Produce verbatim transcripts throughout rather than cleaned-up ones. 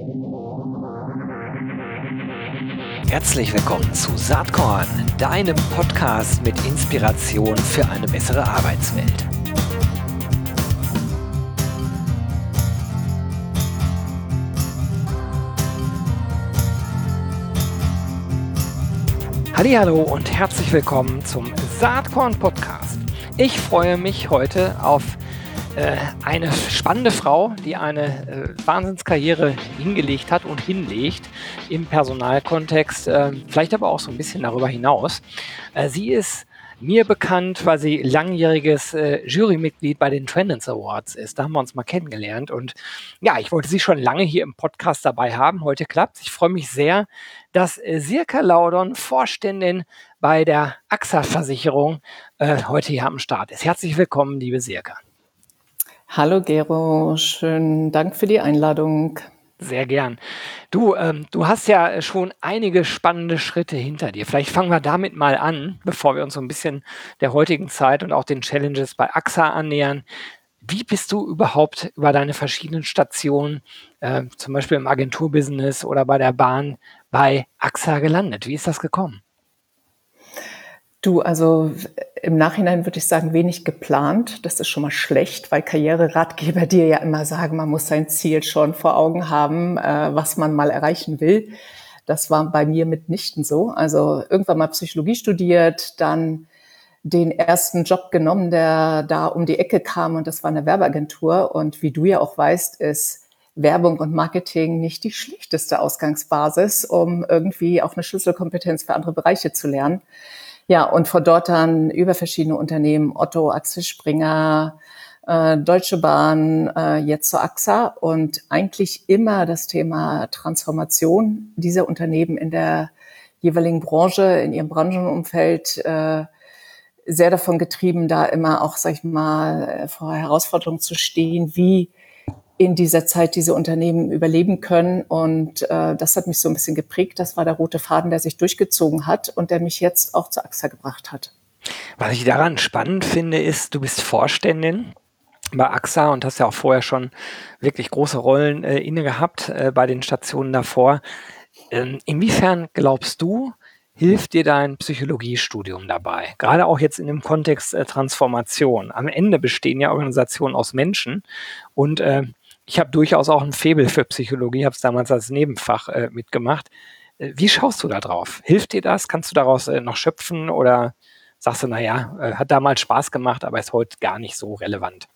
Herzlich willkommen zu Saatkorn, deinem Podcast mit Inspiration für eine bessere Arbeitswelt. Hallihallo und herzlich willkommen zum Saatkorn Podcast. Ich freue mich heute auf äh, eine spannende Frau, die eine äh, Wahnsinnskarriere hingelegt hat und hinlegt im Personalkontext, äh, vielleicht aber auch so ein bisschen darüber hinaus. Äh, sie ist mir bekannt, weil sie langjähriges äh, Jurymitglied bei den Trendance Awards ist. Da haben wir uns mal kennengelernt und ja, ich wollte sie schon lange hier im Podcast dabei haben. Heute klappt's. Ich freue mich sehr, dass äh, Sirka Laudon, Vorständin bei der A X A-Versicherung, äh, heute hier am Start ist. Herzlich willkommen, liebe Sirka. Hallo Gero, schönen Dank für die Einladung. Sehr gern. Du, ähm, du hast ja schon einige spannende Schritte hinter dir. Vielleicht fangen wir damit mal an, bevor wir uns so ein bisschen der heutigen Zeit und auch den Challenges bei A X A annähern. Wie bist du überhaupt über deine verschiedenen Stationen, äh, zum Beispiel im Agenturbusiness oder bei der Bahn, bei A X A gelandet? Wie ist das gekommen? Du, also im Nachhinein würde ich sagen, wenig geplant. Das ist schon mal schlecht, weil Karriereratgeber dir ja immer sagen, man muss sein Ziel schon vor Augen haben, äh, was man mal erreichen will. Das war bei mir mitnichten so. Also irgendwann mal Psychologie studiert, dann den ersten Job genommen, der da um die Ecke kam, und das war eine Werbeagentur. Und wie du ja auch weißt, ist Werbung und Marketing nicht die schlechteste Ausgangsbasis, um irgendwie auch eine Schlüsselkompetenz für andere Bereiche zu lernen. Ja, und von dort dann über verschiedene Unternehmen, Otto, Axel Springer, äh, Deutsche Bahn, äh, jetzt zur A X A, und eigentlich immer das Thema Transformation dieser Unternehmen in der jeweiligen Branche, in ihrem Branchenumfeld, äh, sehr davon getrieben, da immer auch, sag ich mal, vor Herausforderungen zu stehen, wie in dieser Zeit diese Unternehmen überleben können. Und äh, das hat mich so ein bisschen geprägt. Das war der rote Faden, der sich durchgezogen hat und der mich jetzt auch zur A X A gebracht hat. Was ich daran spannend finde, ist, du bist Vorständin bei A X A und hast ja auch vorher schon wirklich große Rollen äh, inne gehabt äh, bei den Stationen davor. Ähm, inwiefern glaubst du, hilft dir dein Psychologiestudium dabei? Gerade auch jetzt in dem Kontext äh, Transformation. Am Ende bestehen ja Organisationen aus Menschen und äh, ich habe durchaus auch ein Faible für Psychologie, habe es damals als Nebenfach äh, mitgemacht. Äh, wie schaust du da drauf? Hilft dir das? Kannst du daraus äh, noch schöpfen oder sagst du, naja, äh, hat damals Spaß gemacht, aber ist heute gar nicht so relevant?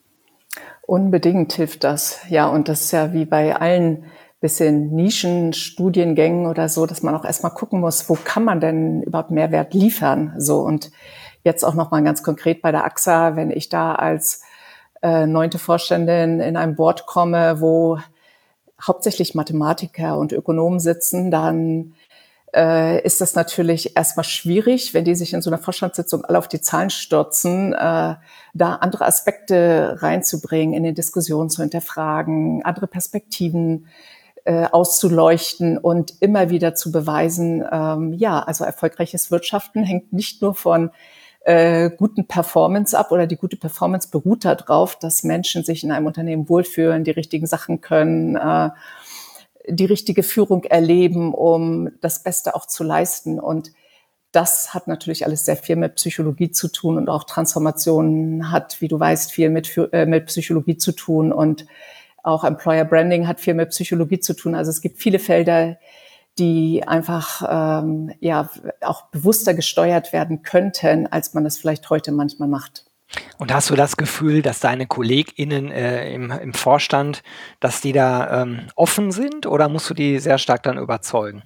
Unbedingt hilft das. Ja, und das ist ja wie bei allen bisschen Nischenstudiengängen oder so, dass man auch erstmal gucken muss, wo kann man denn überhaupt Mehrwert liefern? So, und jetzt auch nochmal ganz konkret bei der A X A, wenn ich da als äh, neunte Vorständin in einem Board komme, wo hauptsächlich Mathematiker und Ökonomen sitzen, dann äh, ist das natürlich erstmal schwierig, wenn die sich in so einer Vorstandssitzung alle auf die Zahlen stürzen, äh, da andere Aspekte reinzubringen, in den Diskussionen zu hinterfragen, andere Perspektiven äh, auszuleuchten und immer wieder zu beweisen, ähm, ja, also erfolgreiches Wirtschaften hängt nicht nur von äh, guten Performance ab, oder die gute Performance beruht darauf, dass Menschen sich in einem Unternehmen wohlfühlen, die richtigen Sachen können, äh, die richtige Führung erleben, um das Beste auch zu leisten. Und das hat natürlich alles sehr viel mit Psychologie zu tun, und auch Transformation hat, wie du weißt, viel mit, äh, mit Psychologie zu tun, und auch Employer Branding hat viel mit Psychologie zu tun. Also es gibt viele Felder, die einfach ähm, ja auch bewusster gesteuert werden könnten, als man das vielleicht heute manchmal macht. Und hast du das Gefühl, dass deine KollegInnen äh, im, im Vorstand, dass die da ähm, offen sind, oder musst du die sehr stark dann überzeugen?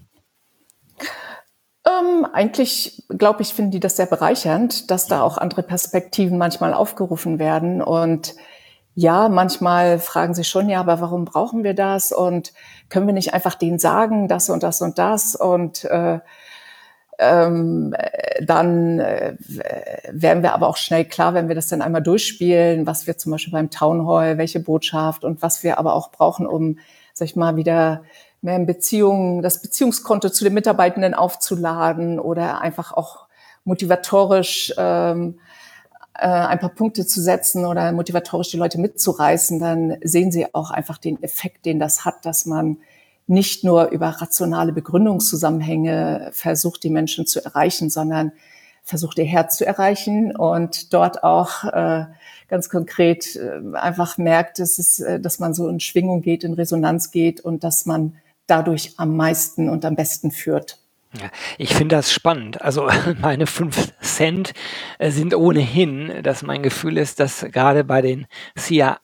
Ähm, eigentlich, glaube ich, finden die das sehr bereichernd, dass da auch andere Perspektiven manchmal aufgerufen werden. Und ja, manchmal fragen sie schon, ja, aber warum brauchen wir das? Und können wir nicht einfach denen sagen, das und das und das? Und äh, ähm, dann äh, werden wir aber auch schnell klar, wenn wir das dann einmal durchspielen, was wir zum Beispiel beim Town Hall, welche Botschaft und was wir aber auch brauchen, um, sag ich mal, wieder mehr in Beziehungen, das Beziehungskonto zu den Mitarbeitenden aufzuladen oder einfach auch motivatorisch ähm, äh, ein paar Punkte zu setzen oder motivatorisch die Leute mitzureißen, dann sehen sie auch einfach den Effekt, den das hat, dass man nicht nur über rationale Begründungszusammenhänge versucht, die Menschen zu erreichen, sondern versucht, ihr Herz zu erreichen und dort auch äh, ganz konkret äh, einfach merkt, dass, es, äh, dass man so in Schwingung geht, in Resonanz geht und dass man dadurch am meisten und am besten führt. Ja, ich finde das spannend. Also meine fünf Cent äh, sind ohnehin, dass mein Gefühl ist, dass gerade bei den C H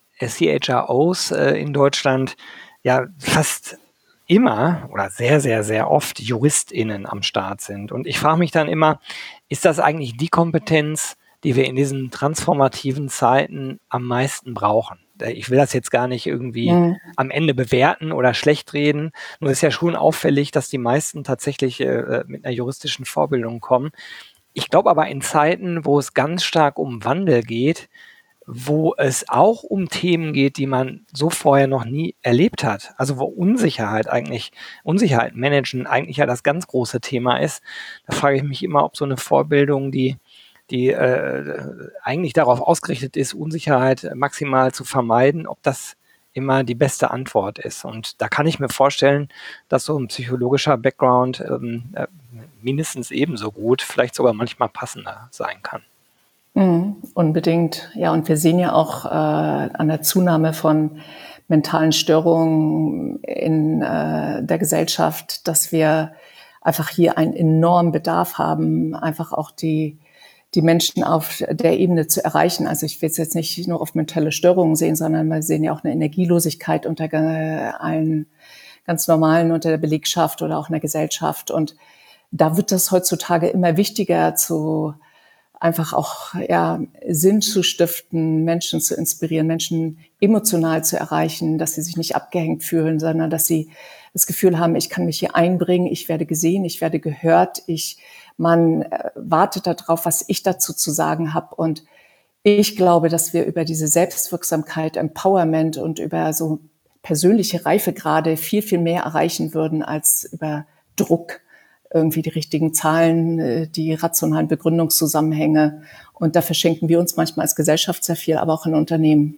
R Os äh, in Deutschland ja fast immer oder sehr, sehr, sehr oft JuristInnen am Start sind. Und ich frage mich dann immer, ist das eigentlich die Kompetenz, die wir in diesen transformativen Zeiten am meisten brauchen? Ich will das jetzt gar nicht irgendwie Mhm. am Ende bewerten oder schlecht reden. Nur ist ja schon auffällig, dass die meisten tatsächlich äh, mit einer juristischen Vorbildung kommen. Ich glaube aber in Zeiten, wo es ganz stark um Wandel geht, wo es auch um Themen geht, die man so vorher noch nie erlebt hat. Also wo Unsicherheit eigentlich, Unsicherheit managen eigentlich ja das ganz große Thema ist. Da frage ich mich immer, ob so eine Vorbildung, die, die äh, eigentlich darauf ausgerichtet ist, Unsicherheit maximal zu vermeiden, ob das immer die beste Antwort ist. Und da kann ich mir vorstellen, dass so ein psychologischer Background ähm, äh, mindestens ebenso gut, vielleicht sogar manchmal passender sein kann. Mhm, unbedingt. Ja, und wir sehen ja auch äh, an der Zunahme von mentalen Störungen in äh, der Gesellschaft, dass wir einfach hier einen enormen Bedarf haben, einfach auch die, die Menschen auf der Ebene zu erreichen. Also ich will es jetzt nicht nur auf mentale Störungen sehen, sondern wir sehen ja auch eine Energielosigkeit unter allen ganz normalen, unter der Belegschaft oder auch in der Gesellschaft. Und da wird das heutzutage immer wichtiger, zu einfach auch ja, Sinn zu stiften, Menschen zu inspirieren, Menschen emotional zu erreichen, dass sie sich nicht abgehängt fühlen, sondern dass sie das Gefühl haben, ich kann mich hier einbringen, ich werde gesehen, ich werde gehört, ich, man äh, wartet darauf, was ich dazu zu sagen habe. Und ich glaube, dass wir über diese Selbstwirksamkeit, Empowerment und über so persönliche Reifegrade viel, viel mehr erreichen würden als über Druck. Irgendwie die richtigen Zahlen, die rationalen Begründungszusammenhänge. Und da verschenken wir uns manchmal als Gesellschaft sehr viel, aber auch in Unternehmen.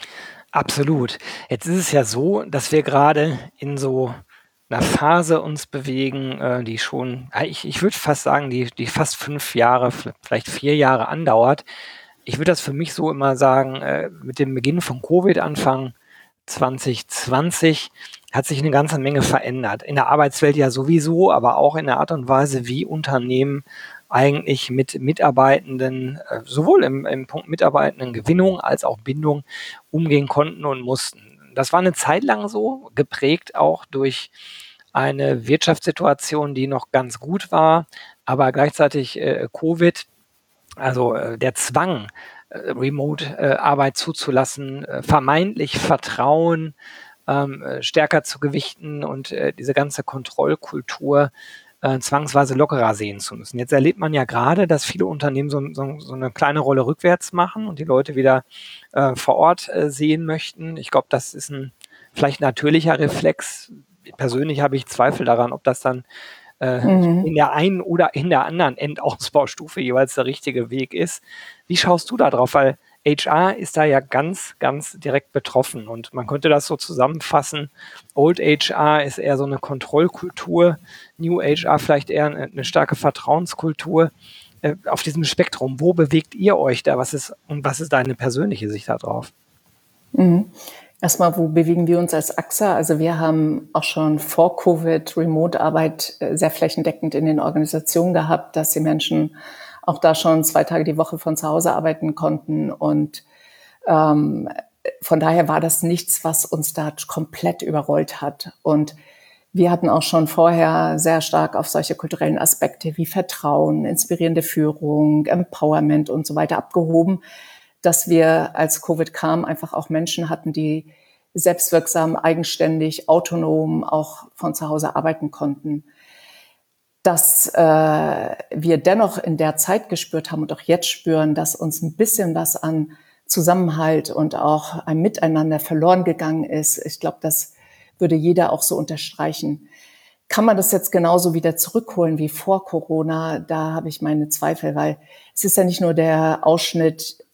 Absolut. Jetzt ist es ja so, dass wir gerade in so einer Phase uns bewegen, äh, die schon, ich, ich würde fast sagen, die, die fast fünf Jahre, vielleicht vier Jahre andauert. Ich würde das für mich so immer sagen, äh, mit dem Beginn von Covid Anfang zwanzig zwanzig hat sich eine ganze Menge verändert. In der Arbeitswelt ja sowieso, aber auch in der Art und Weise, wie Unternehmen eigentlich mit Mitarbeitenden, äh, sowohl im, im Punkt Mitarbeitendengewinnung als auch Bindung umgehen konnten und mussten. Das war eine Zeit lang so, geprägt auch durch eine Wirtschaftssituation, die noch ganz gut war, aber gleichzeitig äh, Covid, also äh, der Zwang, äh, Remote-Arbeit äh, zuzulassen, äh, vermeintlich Vertrauen ähm, äh, stärker zu gewichten und äh, diese ganze Kontrollkultur äh, zwangsweise lockerer sehen zu müssen. Jetzt erlebt man ja gerade, dass viele Unternehmen so, so, so eine kleine Rolle rückwärts machen und die Leute wieder äh, vor Ort äh, sehen möchten. Ich glaube, das ist ein vielleicht natürlicher Reflex. Persönlich habe ich Zweifel daran, ob das dann äh, mhm. in der einen oder in der anderen Endausbaustufe jeweils der richtige Weg ist. Wie schaust du da drauf? Weil H R ist da ja ganz, ganz direkt betroffen und man könnte das so zusammenfassen. Old H R ist eher so eine Kontrollkultur, New H R vielleicht eher eine, eine starke Vertrauenskultur. Äh, auf diesem Spektrum, wo bewegt ihr euch da? Was ist, und was ist deine persönliche Sicht da drauf? Mhm. Erstmal, wo bewegen wir uns als A X A? Also wir haben auch schon vor Covid Remote-Arbeit sehr flächendeckend in den Organisationen gehabt, dass die Menschen auch da schon zwei Tage die Woche von zu Hause arbeiten konnten. Und ähm, von daher war das nichts, was uns da komplett überrollt hat. Und wir hatten auch schon vorher sehr stark auf solche kulturellen Aspekte wie Vertrauen, inspirierende Führung, Empowerment und so weiter abgehoben, dass wir, als Covid kam, einfach auch Menschen hatten, die selbstwirksam, eigenständig, autonom auch von zu Hause arbeiten konnten. Dass äh, wir dennoch in der Zeit gespürt haben und auch jetzt spüren, dass uns ein bisschen was an Zusammenhalt und auch ein Miteinander verloren gegangen ist. Ich glaube, das würde jeder auch so unterstreichen. Kann man das jetzt genauso wieder zurückholen wie vor Corona? Da habe ich meine Zweifel, weil es ist ja nicht nur der Ausschnitt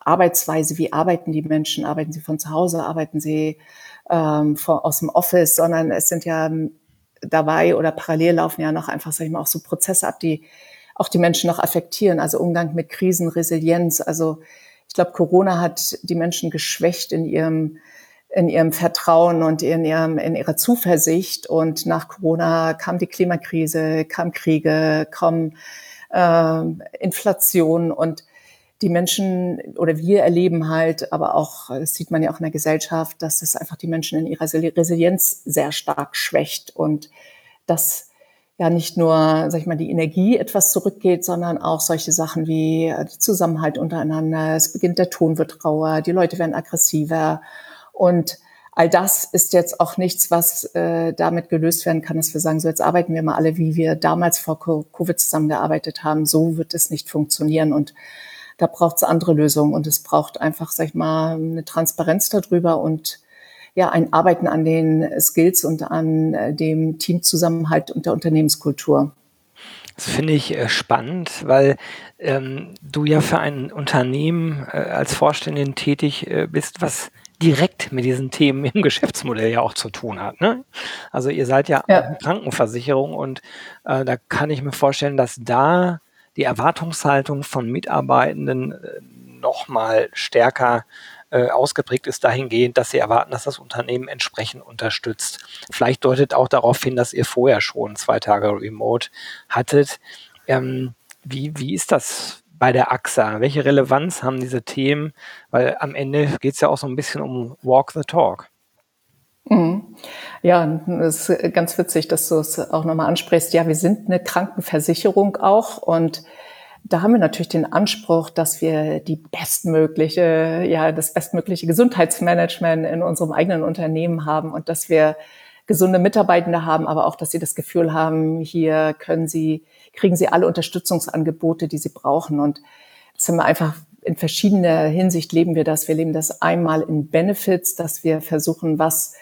Arbeitsweise, wie arbeiten die Menschen, arbeiten sie von zu Hause, arbeiten sie ähm, von, aus dem Office, sondern es sind ja dabei oder parallel laufen ja noch einfach, sag ich mal, auch so Prozesse ab, die auch die Menschen noch affektieren, also Umgang mit Krisen, Resilienz. Also ich glaube, Corona hat die Menschen geschwächt in ihrem in ihrem Vertrauen und in ihrem in ihrer Zuversicht. Und nach Corona kam die Klimakrise, kam Kriege, kam äh, Inflation und die Menschen oder wir erleben halt, aber auch, das sieht man ja auch in der Gesellschaft, dass es einfach die Menschen in ihrer Resilienz sehr stark schwächt und dass ja nicht nur, sag ich mal, die Energie etwas zurückgeht, sondern auch solche Sachen wie Zusammenhalt untereinander. Es beginnt, der Ton wird rauer, die Leute werden aggressiver und all das ist jetzt auch nichts, was äh, damit gelöst werden kann, dass wir sagen, so jetzt arbeiten wir mal alle, wie wir damals vor Covid zusammengearbeitet haben. So wird es nicht funktionieren und da braucht es andere Lösungen und es braucht einfach, sag ich mal, eine Transparenz darüber und ja, ein Arbeiten an den Skills und an dem Teamzusammenhalt und der Unternehmenskultur. Das finde ich äh, spannend, weil ähm, du ja für ein Unternehmen äh, als Vorständin tätig äh, bist, was direkt mit diesen Themen im Geschäftsmodell ja auch zu tun hat. Ne? Also ihr seid ja, ja. auch eine Krankenversicherung und äh, da kann ich mir vorstellen, dass da die Erwartungshaltung von Mitarbeitenden äh, noch mal stärker äh, ausgeprägt ist dahingehend, dass sie erwarten, dass das Unternehmen entsprechend unterstützt. Vielleicht deutet auch darauf hin, dass ihr vorher schon zwei Tage Remote hattet. Ähm, wie, wie ist das bei der A X A? Welche Relevanz haben diese Themen? Weil am Ende geht es ja auch so ein bisschen um Walk the Talk. Mhm. Ja, es ist ganz witzig, dass du es auch nochmal ansprichst. Ja, wir sind eine Krankenversicherung auch und da haben wir natürlich den Anspruch, dass wir die bestmögliche, ja, das bestmögliche Gesundheitsmanagement in unserem eigenen Unternehmen haben und dass wir gesunde Mitarbeitende haben, aber auch, dass sie das Gefühl haben, hier können sie, kriegen sie alle Unterstützungsangebote, die sie brauchen. Und das haben wir einfach in verschiedener Hinsicht leben wir das. Wir leben das einmal in Benefits, dass wir versuchen, was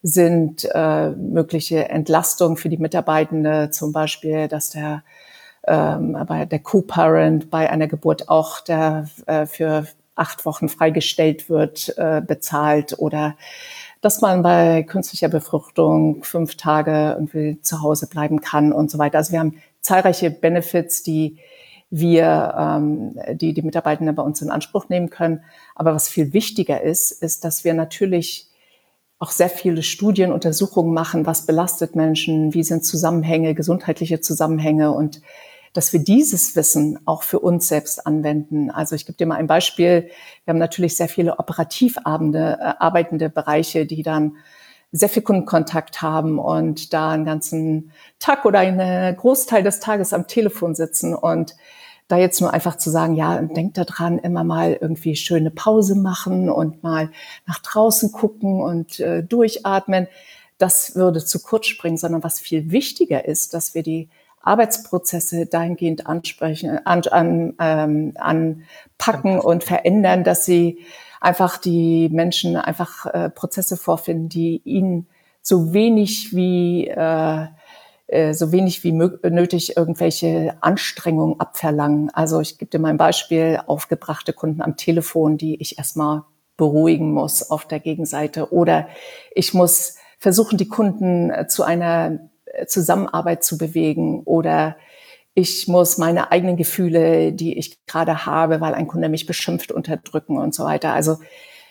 sind äh, mögliche Entlastungen für die Mitarbeitende, zum Beispiel, dass der ähm, aber der Co-Parent bei einer Geburt auch der äh, für acht Wochen freigestellt wird, äh, bezahlt oder dass man bei künstlicher Befruchtung fünf Tage irgendwie zu Hause bleiben kann und so weiter. Also wir haben zahlreiche Benefits, die wir, ähm, die die Mitarbeitenden bei uns in Anspruch nehmen können. Aber was viel wichtiger ist, ist, dass wir natürlich auch sehr viele Studien, Untersuchungen machen, was belastet Menschen, wie sind Zusammenhänge, gesundheitliche Zusammenhänge und dass wir dieses Wissen auch für uns selbst anwenden. Also ich gebe dir mal ein Beispiel. Wir haben natürlich sehr viele operativ arbeitende Bereiche, die dann sehr viel Kundenkontakt haben und da einen ganzen Tag oder einen Großteil des Tages am Telefon sitzen und da jetzt nur einfach zu sagen, ja, denkt da dran, immer mal irgendwie schöne Pause machen und mal nach draußen gucken und äh, durchatmen, das würde zu kurz springen, sondern was viel wichtiger ist, dass wir die Arbeitsprozesse dahingehend ansprechen, an, an, ähm, anpacken und verändern, dass sie einfach die Menschen einfach äh, Prozesse vorfinden, die ihnen so wenig wie äh, äh, so wenig wie mög- nötig irgendwelche Anstrengungen abverlangen. Also ich gebe dir mal ein Beispiel, aufgebrachte Kunden am Telefon, die ich erstmal beruhigen muss auf der Gegenseite. Oder ich muss versuchen, die Kunden äh, zu einer Zusammenarbeit zu bewegen oder ich muss meine eigenen Gefühle, die ich gerade habe, weil ein Kunde mich beschimpft, unterdrücken und so weiter. Also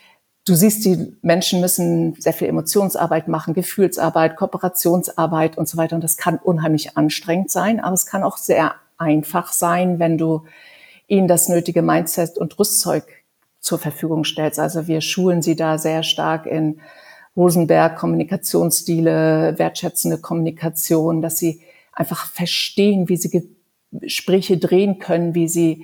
du siehst, die Menschen müssen sehr viel Emotionsarbeit machen, Gefühlsarbeit, Kooperationsarbeit und so weiter. Und das kann unheimlich anstrengend sein, aber es kann auch sehr einfach sein, wenn du ihnen das nötige Mindset und Rüstzeug zur Verfügung stellst. Also wir schulen sie da sehr stark in Rosenberg, Kommunikationsstile, wertschätzende Kommunikation, dass sie einfach verstehen, wie sie Gespräche drehen können, wie sie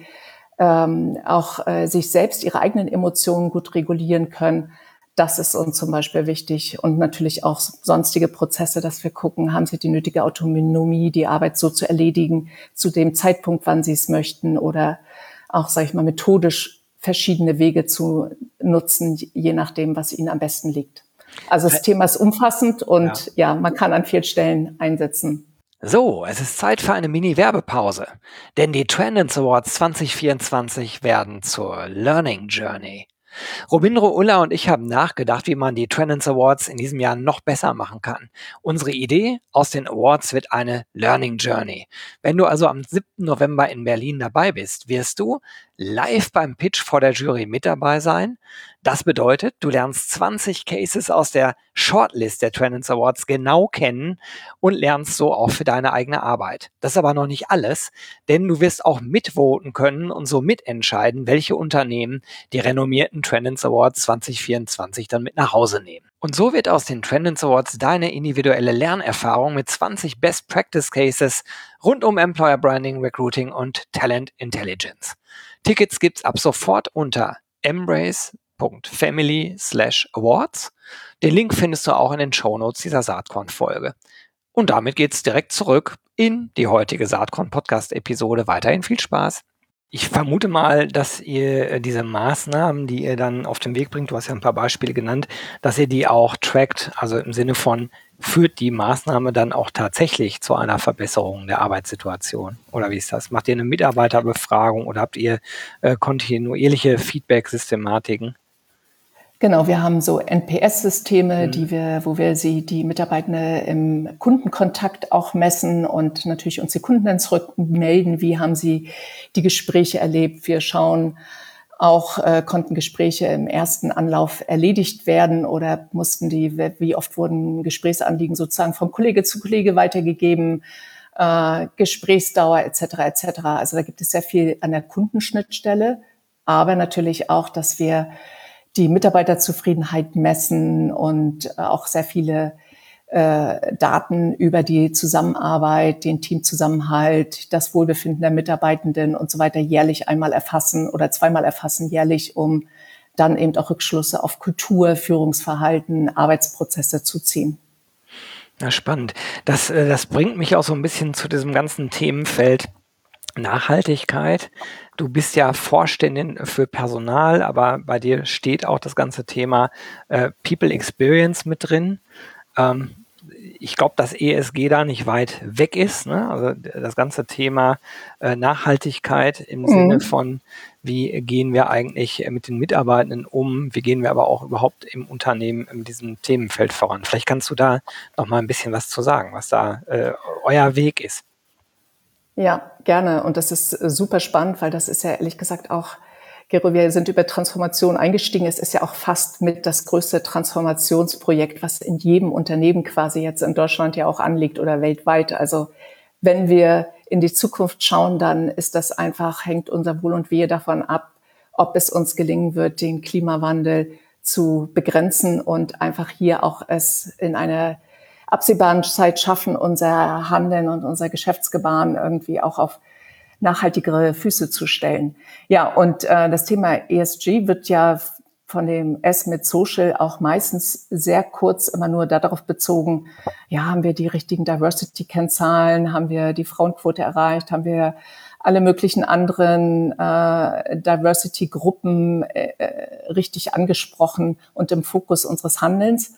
ähm, auch äh, sich selbst ihre eigenen Emotionen gut regulieren können. Das ist uns zum Beispiel wichtig und natürlich auch sonstige Prozesse, dass wir gucken, haben sie die nötige Autonomie, die Arbeit so zu erledigen, zu dem Zeitpunkt, wann sie es möchten oder auch, sage ich mal, methodisch verschiedene Wege zu nutzen, je nachdem, was ihnen am besten liegt. Also das Thema ist umfassend und ja, ja man kann an vielen Stellen einsetzen. So, es ist Zeit für eine Mini-Werbepause, denn die Trendance Awards zwanzig vierundzwanzig werden zur Learning Journey. Robindro Ulla und ich haben nachgedacht, wie man die Trendance Awards in diesem Jahr noch besser machen kann. Unsere Idee: aus den Awards wird eine Learning Journey. Wenn du also am siebten November in Berlin dabei bist, wirst du live beim Pitch vor der Jury mit dabei sein. Das bedeutet, du lernst zwanzig Cases aus der Shortlist der Trendance Awards genau kennen und lernst so auch für deine eigene Arbeit. Das ist aber noch nicht alles, denn du wirst auch mitvoten können und so mitentscheiden, welche Unternehmen die renommierten Trendance Awards zwanzig vierundzwanzig dann mit nach Hause nehmen. Und so wird aus den Trendance Awards deine individuelle Lernerfahrung mit zwanzig Best Practice Cases rund um Employer Branding, Recruiting und Talent Intelligence. Tickets gibt's ab sofort unter embrace.family slash awards. Den Link findest du auch in den Shownotes dieser Saatkorn-Folge. Und damit geht's direkt zurück in die heutige Saatkorn-Podcast-Episode. Weiterhin viel Spaß. Ich vermute mal, dass ihr diese Maßnahmen, die ihr dann auf den Weg bringt, du hast ja ein paar Beispiele genannt, dass ihr die auch trackt, also im Sinne von, führt die Maßnahme dann auch tatsächlich zu einer Verbesserung der Arbeitssituation? Oder wie ist das? Macht ihr eine Mitarbeiterbefragung oder habt ihr äh, kontinuierliche Feedback-Systematiken? Genau, wir haben so N P S-Systeme, mhm. die wir, wo wir sie, die Mitarbeitenden im Kundenkontakt auch messen und natürlich uns die Kunden dann zurückmelden, wie haben sie die Gespräche erlebt. Wir schauen auch, äh, konnten Gespräche im ersten Anlauf erledigt werden oder mussten die, wie oft wurden Gesprächsanliegen sozusagen von Kollege zu Kollege weitergegeben, äh, Gesprächsdauer et cetera et cetera. Also da gibt es sehr viel an der Kundenschnittstelle, aber natürlich auch, dass wir die Mitarbeiterzufriedenheit messen und auch sehr viele äh, Daten über die Zusammenarbeit, den Teamzusammenhalt, das Wohlbefinden der Mitarbeitenden und so weiter jährlich einmal erfassen oder zweimal erfassen jährlich, um dann eben auch Rückschlüsse auf Kultur, Führungsverhalten, Arbeitsprozesse zu ziehen. Na, spannend. Das, äh, das bringt mich auch so ein bisschen zu diesem ganzen Themenfeld Nachhaltigkeit. Du bist ja Vorständin für Personal, aber bei dir steht auch das ganze Thema äh, People Experience mit drin. Ähm, ich glaube, dass E S G da nicht weit weg ist. Ne? Also das ganze Thema äh, Nachhaltigkeit im mhm. Sinne von, wie gehen wir eigentlich mit den Mitarbeitenden um, wie gehen wir aber auch überhaupt im Unternehmen in diesem Themenfeld voran. Vielleicht kannst du da noch mal ein bisschen was zu sagen, was da äh, euer Weg ist. Ja, gerne. Und das ist super spannend, weil das ist ja ehrlich gesagt auch, Gero, wir sind über Transformation eingestiegen. Es ist ja auch fast mit das größte Transformationsprojekt, was in jedem Unternehmen quasi jetzt in Deutschland ja auch anliegt oder weltweit. Also wenn wir in die Zukunft schauen, dann ist das einfach, hängt unser Wohl und Wehe davon ab, ob es uns gelingen wird, den Klimawandel zu begrenzen und einfach hier auch es in einer absehbaren Zeit schaffen, unser Handeln und unser Geschäftsgebaren irgendwie auch auf nachhaltigere Füße zu stellen. Ja, und äh, das Thema E S G wird ja von dem S mit Social auch meistens sehr kurz immer nur darauf bezogen, ja, haben wir die richtigen Diversity-Kennzahlen, haben wir die Frauenquote erreicht, haben wir alle möglichen anderen äh, Diversity-Gruppen äh, richtig angesprochen und im Fokus unseres Handelns.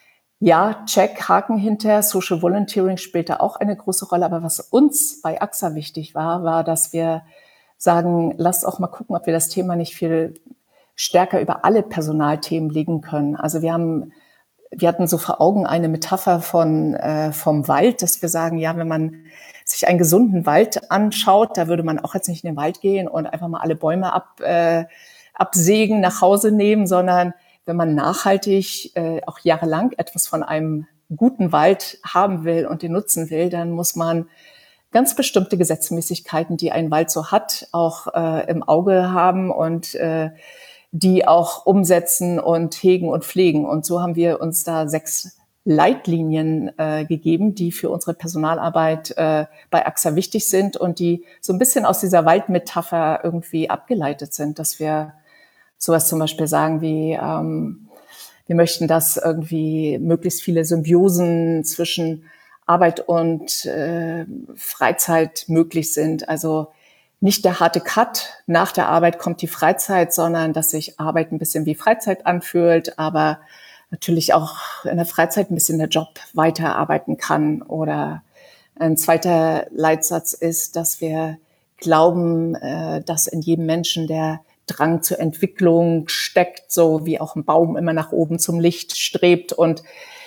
Ja, check, Haken hinter. Social Volunteering spielt da auch eine große Rolle. Aber was uns bei A X A wichtig war, war, dass wir sagen, lasst auch mal gucken, ob wir das Thema nicht viel stärker über alle Personalthemen legen können. Also wir haben, wir hatten so vor Augen eine Metapher von äh, vom Wald, dass wir sagen, ja, wenn man sich einen gesunden Wald anschaut, da würde man auch jetzt nicht in den Wald gehen und einfach mal alle Bäume ab, äh, absägen, nach Hause nehmen, sondern wenn man nachhaltig äh, auch jahrelang etwas von einem guten Wald haben will und den nutzen will, dann muss man ganz bestimmte Gesetzmäßigkeiten, die ein Wald so hat, auch äh, im Auge haben und äh, die auch umsetzen und hegen und pflegen. Und so haben wir uns da sechs Leitlinien äh, gegeben, die für unsere Personalarbeit äh, bei A X A wichtig sind und die so ein bisschen aus dieser Waldmetapher irgendwie abgeleitet sind, dass wir sowas zum Beispiel sagen wie, ähm, wir möchten, dass irgendwie möglichst viele Symbiosen zwischen Arbeit und äh, Freizeit möglich sind. Also nicht der harte Cut, nach der Arbeit kommt die Freizeit, sondern dass sich Arbeit ein bisschen wie Freizeit anfühlt, aber natürlich auch in der Freizeit ein bisschen der Job weiterarbeiten kann oder Ein zweiter Leitsatz ist, dass wir glauben, äh, dass in jedem Menschen der Drang zur Entwicklung steckt, so wie auch ein Baum immer nach oben zum Licht strebt. Und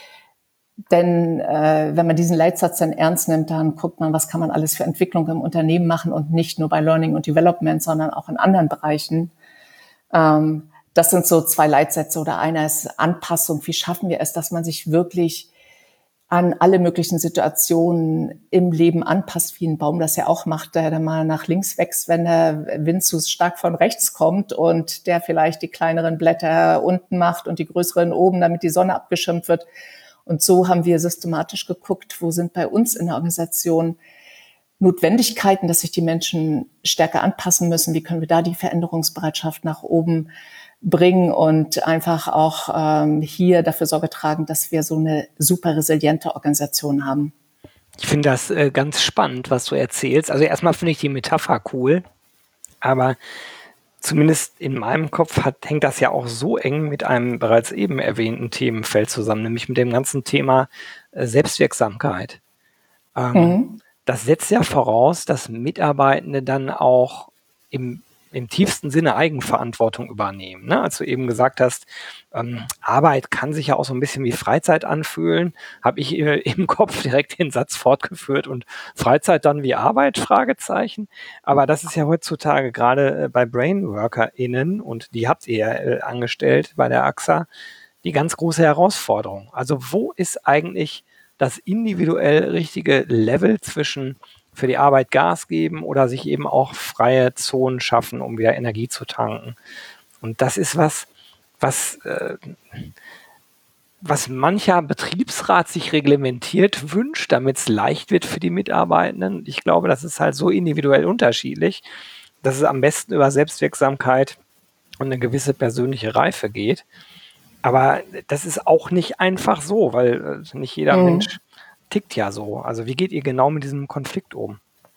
denn äh, wenn man diesen Leitsatz dann ernst nimmt, dann guckt man, was kann man alles für Entwicklung im Unternehmen machen und nicht nur bei Learning und Development, sondern auch in anderen Bereichen. Ähm, das sind so zwei Leitsätze, oder einer ist Anpassung. Wie schaffen wir es, dass man sich wirklich an alle möglichen Situationen im Leben anpasst, wie ein Baum das ja auch macht, der dann mal nach links wächst, wenn der Wind zu stark von rechts kommt, und der vielleicht die kleineren Blätter unten macht und die größeren oben, damit die Sonne abgeschirmt wird. Und so haben wir systematisch geguckt, wo sind bei uns in der Organisation Notwendigkeiten, dass sich die Menschen stärker anpassen müssen. Wie können wir da die Veränderungsbereitschaft nach oben bringen und einfach auch ähm, hier dafür Sorge tragen, dass wir so eine super resiliente Organisation haben. Ich finde das äh, ganz spannend, was du erzählst. Also erstmal finde ich die Metapher cool, aber zumindest in meinem Kopf hat, hängt das ja auch so eng mit einem bereits eben erwähnten Themenfeld zusammen, nämlich mit dem ganzen Thema äh, Selbstwirksamkeit. Ähm, mhm. Das setzt ja voraus, dass Mitarbeitende dann auch im im tiefsten Sinne Eigenverantwortung übernehmen. Ne? Als du eben gesagt hast, ähm, Arbeit kann sich ja auch so ein bisschen wie Freizeit anfühlen, habe ich äh, im Kopf direkt den Satz fortgeführt und Freizeit dann wie Arbeit, Fragezeichen. Aber das ist ja heutzutage gerade äh, bei BrainworkerInnen, und die habt ihr ja äh, angestellt bei der A X A, die ganz große Herausforderung. Also wo ist eigentlich das individuell richtige Level zwischen für die Arbeit Gas geben oder sich eben auch freie Zonen schaffen, um wieder Energie zu tanken? Und das ist was, was, äh, was mancher Betriebsrat sich reglementiert wünscht, damit es leicht wird für die Mitarbeitenden. Ich glaube, das ist halt so individuell unterschiedlich, dass es am besten über Selbstwirksamkeit und eine gewisse persönliche Reife geht. Aber das ist auch nicht einfach so, weil äh, nicht jeder mhm. Mensch tickt ja so. Also wie geht ihr genau mit diesem Konflikt um?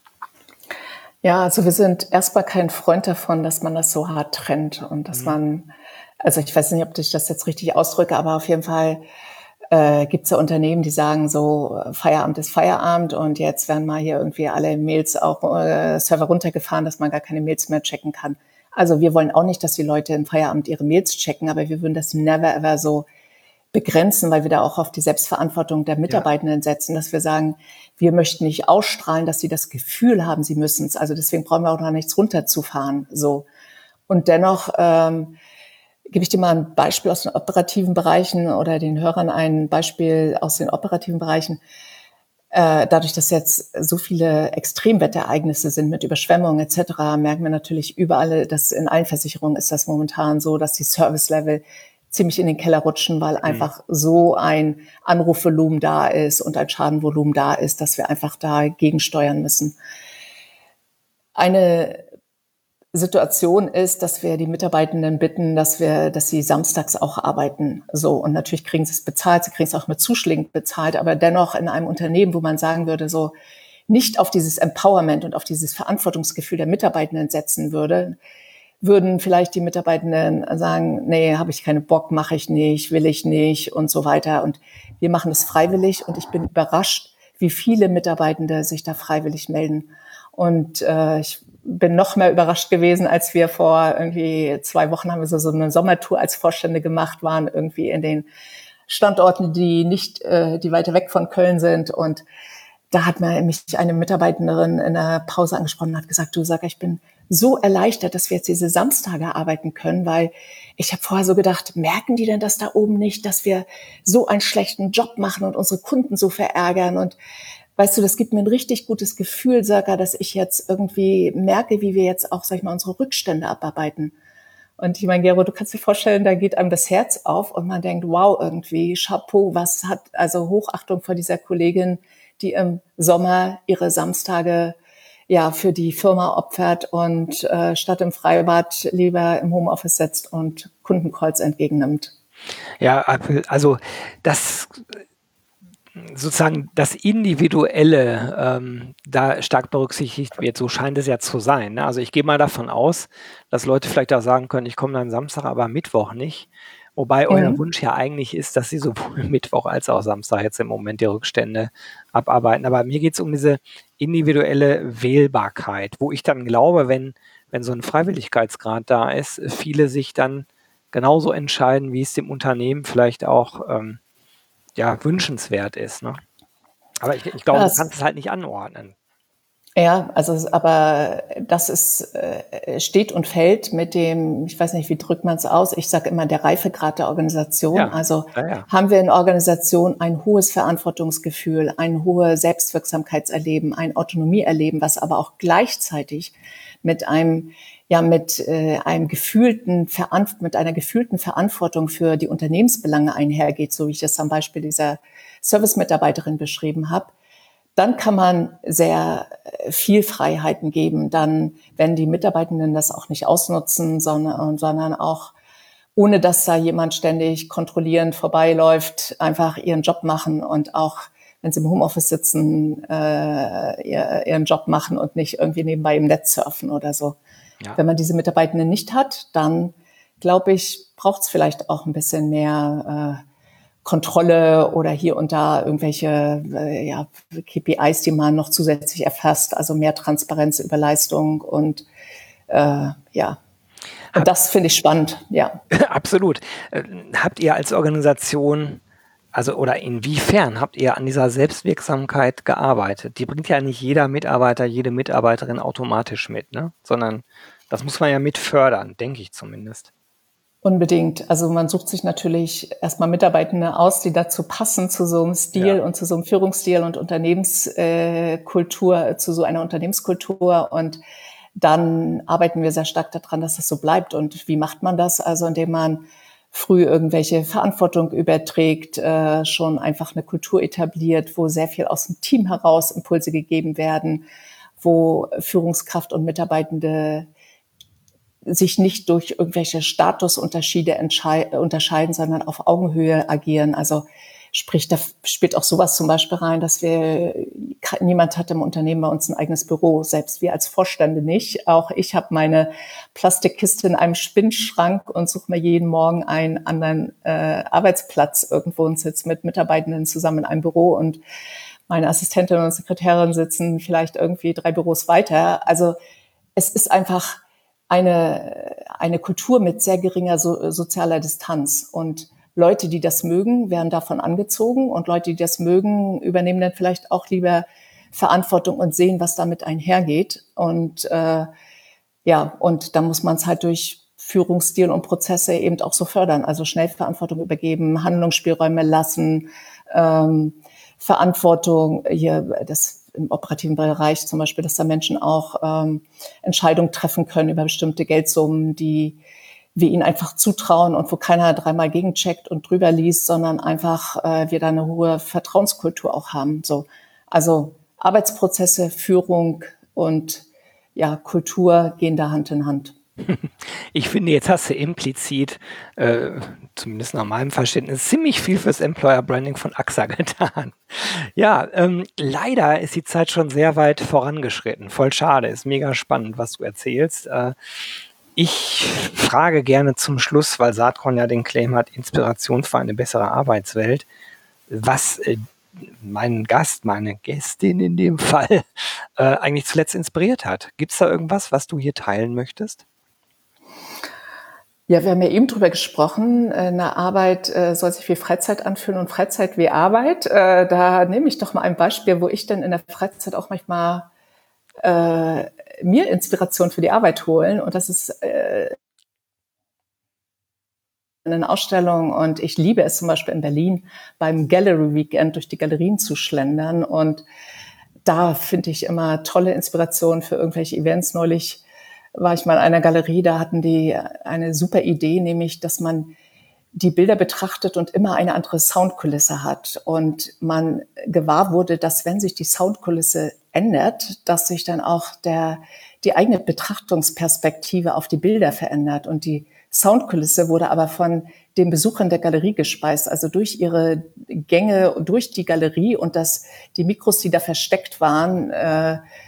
Ja, also wir sind erstmal kein Freund davon, dass man das so hart trennt und dass mhm. man, also ich weiß nicht, ob ich das jetzt richtig ausdrücke, aber auf jeden Fall äh, gibt es ja Unternehmen, die sagen so, Feierabend ist Feierabend und jetzt werden mal hier irgendwie alle Mails auch äh, Server runtergefahren, dass man gar keine Mails mehr checken kann. Also wir wollen auch nicht, dass die Leute im Feierabend ihre Mails checken, aber wir würden das never ever so begrenzen, weil wir da auch auf die Selbstverantwortung der Mitarbeitenden setzen, dass wir sagen, wir möchten nicht ausstrahlen, dass sie das Gefühl haben, sie müssen es. Also deswegen brauchen wir auch noch nichts runterzufahren. So. Und dennoch ähm, gebe ich dir mal ein Beispiel aus den operativen Bereichen oder den Hörern ein Beispiel aus den operativen Bereichen. Äh, dadurch, dass jetzt so viele Extremwetterereignisse sind mit Überschwemmungen et cetera, merken wir natürlich überall, dass in allen Versicherungen ist das momentan so, dass die Service-Level ziemlich in den Keller rutschen, weil einfach mhm. so ein Anrufvolumen da ist und ein Schadenvolumen da ist, dass wir einfach da gegensteuern müssen. Eine Situation ist, dass wir die Mitarbeitenden bitten, dass wir, dass sie samstags auch arbeiten. So, und natürlich kriegen sie es bezahlt, sie kriegen es auch mit Zuschlägen bezahlt, aber dennoch in einem Unternehmen, wo man sagen würde, so nicht auf dieses Empowerment und auf dieses Verantwortungsgefühl der Mitarbeitenden setzen würde, würden vielleicht die Mitarbeitenden sagen, nee, habe ich keinen Bock, mache ich nicht, will ich nicht und so weiter. Und wir machen das freiwillig und ich bin überrascht, wie viele Mitarbeitende sich da freiwillig melden. Und äh, ich bin noch mehr überrascht gewesen, als wir vor irgendwie zwei Wochen haben wir so, so eine Sommertour als Vorstände gemacht, waren irgendwie in den Standorten, die nicht, äh, die weiter weg von Köln sind. Und da hat mir mich eine Mitarbeiterin in der Pause angesprochen und hat gesagt, du sag, ich bin so erleichtert, dass wir jetzt diese Samstage arbeiten können, weil ich habe vorher so gedacht, merken die denn das da oben nicht, dass wir so einen schlechten Job machen und unsere Kunden so verärgern? Und weißt du, das gibt mir ein richtig gutes Gefühl, Saka, dass ich jetzt irgendwie merke, wie wir jetzt auch, sag ich mal, unsere Rückstände abarbeiten. Und ich meine, Gero, du kannst dir vorstellen, da geht einem das Herz auf und man denkt, wow, irgendwie, Chapeau, was hat, also Hochachtung vor dieser Kollegin, die im Sommer ihre Samstage ja für die Firma opfert und äh, statt im Freibad lieber im Homeoffice sitzt und Kundencalls entgegennimmt. Ja, also das sozusagen das Individuelle ähm, da stark berücksichtigt wird, so scheint es ja zu sein. Ne? Also ich gehe mal davon aus, dass Leute vielleicht auch sagen können, ich komme dann Samstag, aber Mittwoch nicht. Wobei euer Mhm. Wunsch ja eigentlich ist, dass sie sowohl Mittwoch als auch Samstag jetzt im Moment die Rückstände abarbeiten. Aber mir geht es um diese individuelle Wählbarkeit, wo ich dann glaube, wenn, wenn so ein Freiwilligkeitsgrad da ist, viele sich dann genauso entscheiden, wie es dem Unternehmen vielleicht auch ähm, ja, wünschenswert ist. Ne? Aber ich, ich glaube, du kannst Das es halt nicht anordnen. Ja, also es- aber das ist äh, steht und fällt mit dem, ich weiß nicht, wie drückt man es aus? Ich sage immer der Reifegrad der Organisation. Ja, Also ja, ja. haben wir in Organisation ein hohes Verantwortungsgefühl, ein hohes Selbstwirksamkeitserleben, ein Autonomieerleben, was aber auch gleichzeitig mit einem ja mit äh, einem gefühlten Veranf- mit einer gefühlten Verantwortung für die Unternehmensbelange einhergeht, so wie ich das am Beispiel dieser Service-Mitarbeiterin beschrieben habe. Dann kann man sehr äh, viel Freiheiten geben. Dann, wenn die Mitarbeitenden das auch nicht ausnutzen, sondern, sondern auch, ohne dass da jemand ständig kontrollierend vorbeiläuft, einfach ihren Job machen und auch, wenn sie im Homeoffice sitzen, äh, ihr, ihren Job machen und nicht irgendwie nebenbei im Netz surfen oder so. Ja. Wenn man diese Mitarbeitenden nicht hat, dann, glaube ich, braucht es vielleicht auch ein bisschen mehr äh, Kontrolle oder hier und da irgendwelche äh, ja, K P Is, die man noch zusätzlich erfasst, also mehr Transparenz über Leistung und äh, ja. Und Habt, das finde ich spannend, ja. absolut. Äh, Habt ihr als Organisation, also oder inwiefern habt ihr an dieser Selbstwirksamkeit gearbeitet? Die bringt ja nicht jeder Mitarbeiter, jede Mitarbeiterin automatisch mit, ne? Sondern das muss man ja mit fördern, denke ich zumindest. Unbedingt. Also man sucht sich natürlich erstmal Mitarbeitende aus, die dazu passen, zu so einem Ja. Stil und zu so einem Führungsstil und Unternehmenskultur, äh, zu so einer Unternehmenskultur. Und dann arbeiten wir sehr stark daran, dass das so bleibt. Und wie macht man das? Also indem man früh irgendwelche Verantwortung überträgt, äh, schon einfach eine Kultur etabliert, wo sehr viel aus dem Team heraus Impulse gegeben werden, wo Führungskraft und Mitarbeitende sich nicht durch irgendwelche Statusunterschiede unterscheiden, sondern auf Augenhöhe agieren. Also sprich, da spielt auch sowas zum Beispiel rein, dass wir, niemand hat im Unternehmen bei uns ein eigenes Büro, selbst wir als Vorstände nicht. Auch ich habe meine Plastikkiste in einem Spinnschrank und suche mir jeden Morgen einen anderen äh, Arbeitsplatz irgendwo und sitze mit Mitarbeitenden zusammen in einem Büro und meine Assistentin und Sekretärin sitzen vielleicht irgendwie drei Büros weiter. Also es ist einfach eine, eine Kultur mit sehr geringer so, sozialer Distanz. Und Leute, die das mögen, werden davon angezogen. Und Leute, die das mögen, übernehmen dann vielleicht auch lieber Verantwortung und sehen, was damit einhergeht. Und äh, ja, und da muss man es halt durch Führungsstil und Prozesse eben auch so fördern. Also schnell Verantwortung übergeben, Handlungsspielräume lassen, ähm, Verantwortung hier, das im operativen Bereich zum Beispiel, dass da Menschen auch ähm, Entscheidungen treffen können über bestimmte Geldsummen, die wir ihnen einfach zutrauen und wo keiner dreimal gegencheckt und drüber liest, sondern einfach äh, wir da eine hohe Vertrauenskultur auch haben. So, also Arbeitsprozesse, Führung und ja, Kultur gehen da Hand in Hand. Ich finde, jetzt hast du implizit, äh, zumindest nach meinem Verständnis, ziemlich viel fürs Employer Branding von A X A getan. Ja, ähm, leider ist die Zeit schon sehr weit vorangeschritten. Voll schade, ist mega spannend, was du erzählst. Äh, ich frage gerne zum Schluss, weil Saatkorn ja den Claim hat, Inspiration für eine bessere Arbeitswelt, was äh, meinen Gast, meine Gästin in dem Fall, äh, eigentlich zuletzt inspiriert hat. Gibt es da irgendwas, was du hier teilen möchtest? Ja, wir haben ja eben drüber gesprochen, eine Arbeit äh, soll sich wie Freizeit anfühlen und Freizeit wie Arbeit. Äh, da nehme ich doch mal ein Beispiel, wo ich dann in der Freizeit auch manchmal äh, mir Inspiration für die Arbeit holen. Und das ist äh, eine Ausstellung. Und ich liebe es zum Beispiel in Berlin beim Gallery Weekend durch die Galerien zu schlendern. Und da finde ich immer tolle Inspiration für irgendwelche Events. Neulich war ich mal in einer Galerie, da hatten die eine super Idee, nämlich, dass man die Bilder betrachtet und immer eine andere Soundkulisse hat. Und man gewahr wurde, dass wenn sich die Soundkulisse ändert, dass sich dann auch der, die eigene Betrachtungsperspektive auf die Bilder verändert. Und die Soundkulisse wurde aber von den Besuchern der Galerie gespeist, also durch ihre Gänge durch die Galerie und das, die Mikros, die da versteckt waren, äh,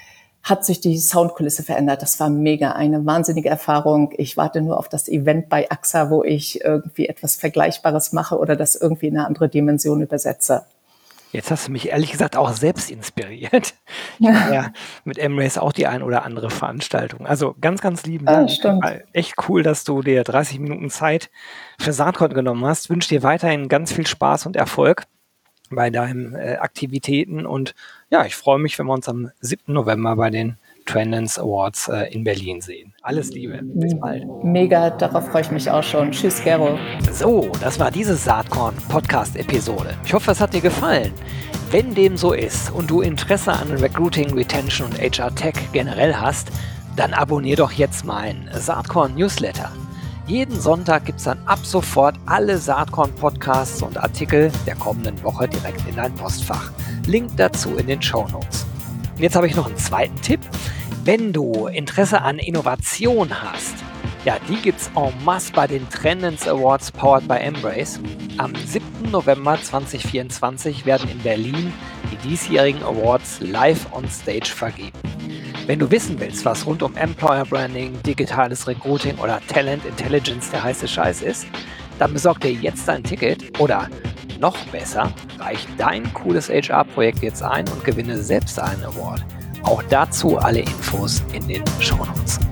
hat sich die Soundkulisse verändert. Das war mega, eine wahnsinnige Erfahrung. Ich warte nur auf das Event bei A X A, wo ich irgendwie etwas Vergleichbares mache oder das irgendwie in eine andere Dimension übersetze. Jetzt hast du mich ehrlich gesagt auch selbst inspiriert. Ich mache ja mit M-Race auch die ein oder andere Veranstaltung. Also ganz, ganz lieben Dank. Ah, echt cool, dass du dir dreißig Minuten Zeit für Saatkorn genommen hast. Wünsche dir weiterhin ganz viel Spaß und Erfolg bei deinen äh, Aktivitäten. Und ja, ich freue mich, wenn wir uns am siebten November bei den Trendance Awards äh, in Berlin sehen. Alles Liebe. Bis bald. Mega, darauf freue ich mich auch schon. Tschüss, Gero. So, das war diese Saatkorn-Podcast-Episode. Ich hoffe, es hat dir gefallen. Wenn dem so ist und du Interesse an Recruiting, Retention und H R-Tech generell hast, dann abonnier doch jetzt meinen Saatkorn-Newsletter. Jeden Sonntag gibt es dann ab sofort alle Saatkorn-Podcasts und Artikel der kommenden Woche direkt in dein Postfach. Link dazu in den Shownotes. Und jetzt habe ich noch einen zweiten Tipp. Wenn du Interesse an Innovation hast, ja, die gibt's en masse bei den Trendance Awards powered by M-Race. Am siebten November zweitausendvierundzwanzig werden in Berlin die diesjährigen Awards live on stage vergeben. Wenn du wissen willst, was rund um Employer Branding, digitales Recruiting oder Talent Intelligence der heiße Scheiß ist, dann besorg dir jetzt dein Ticket oder noch besser, reich dein cooles H R-Projekt jetzt ein und gewinne selbst einen Award. Auch dazu alle Infos in den Shownotes.